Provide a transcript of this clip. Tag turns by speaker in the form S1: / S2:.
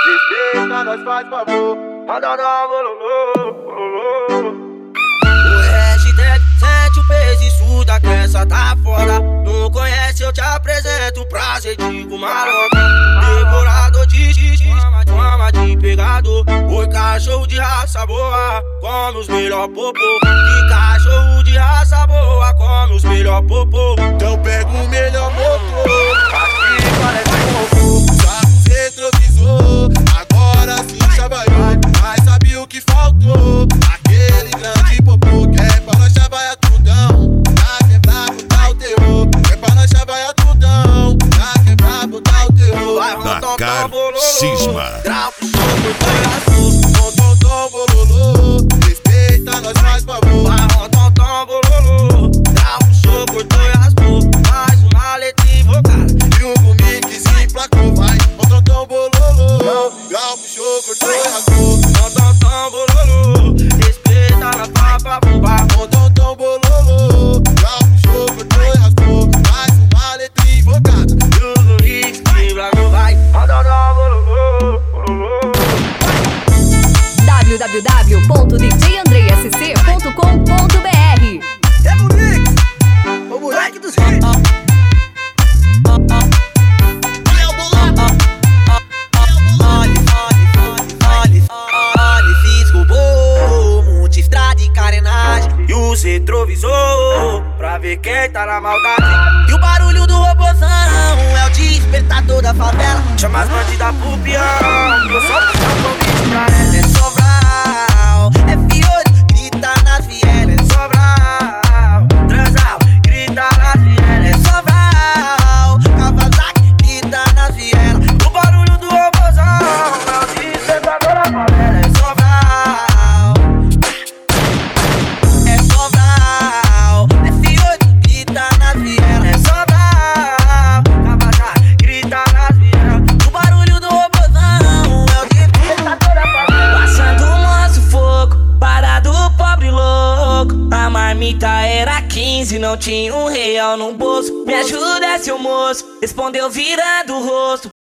S1: Respeita, nós faz favor.
S2: O hashtag sente o peso, isso da essa tá fora. Não conhece, eu te apresento. Prazer, digo maroca. Devorador de xixi, fama de pegador. Oi, cachorro de raça boa, come os melhor popô. Que cachorro de raça boa, come os melhor popô.
S1: Então pega o melhor motor. Aqui parece um robô. Sabe retrovisor, agora sim chavaiou. Mas sabe o que faltou? Aquele grande popô. Que é pra nós chavaia tudão. Na quebrar, botar o terror. Que é pra nós chavaia tudão. Na quebrar, botar o terror.
S3: Dakar Cisma.
S2: Trapo, soco, coração.
S1: Tom, tom, tom, bololô. Respeita, nós faz favor.
S2: Vai, tom, tom, bololô. Trapo, soco, coração. Mais uma letra invocada.
S1: E um mixzinho emplacou. Vai, tom, tom, bololô. Gal puxou, cortou e rasgou.
S2: Tom, tom, tom, bololô. Respeita na papa, bomba.
S1: Tom, tom, bololô. Gal puxou, cortou e rasgou. Mais uma letra invocada.
S2: Tudo isso que pra mim vai. Tom, tom, bololô, bololô.
S4: www.djandreasc.com.br.
S2: É bonito, o moleque dos hits. Olha, fiz robô, multistrada e carenagem. E os retrovisor, pra ver quem tá na maldade. E o barulho do robozão é o despertador da favela. Chama as bandidas pro peão, eu só puxo o convite pra ela. É Sobral, é Fiore, grita nas vielas. É Sobral, Transal, grita nas vielas. É Sobral, Kawasaki, grita nas vielas. O barulho do robozão é o despertador da favela. É Sobral, é Sobral, é Fiore, grita nas vielas. É Sobral, Kawasaki, grita nas vielas. O barulho do robozão é o despertador da favela.
S5: Passando o nosso fogo, parado pobre louco. A marmita era 15, não tinha R$1 no bolso. Me ajuda, seu moço, respondeu virando o rosto.